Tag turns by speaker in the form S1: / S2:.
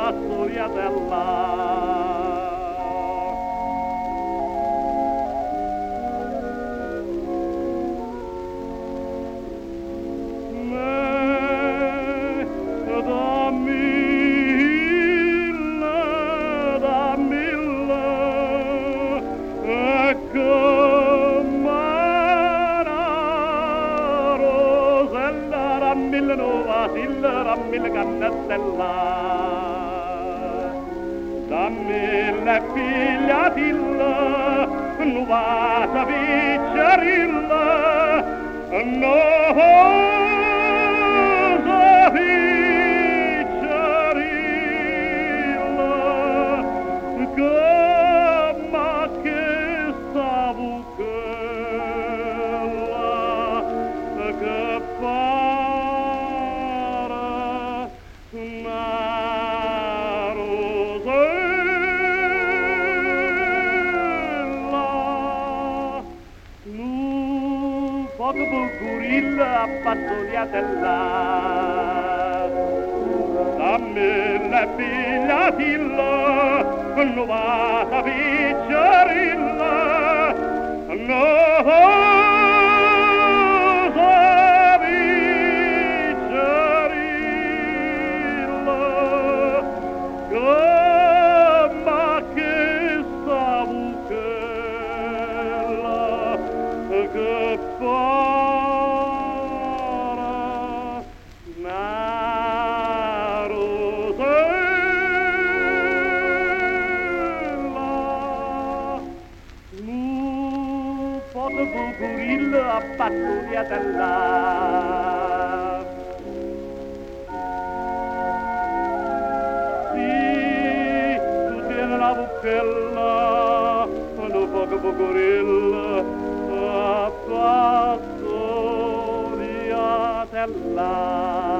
S1: pastoiatella. Rammille cannatella, dammille figliatilla, nuvata picciarilla, nosa picciarilla, come che stavo quella, che fa Gorilla pastoiatella, dammi la figliatilla, nuvata picciarilla, nosa picciarilla, come che stavo quella, che fa Gorilla pastoiatella. Sì, tu tieni la bucchella, lo poco gorilla pastoiatella.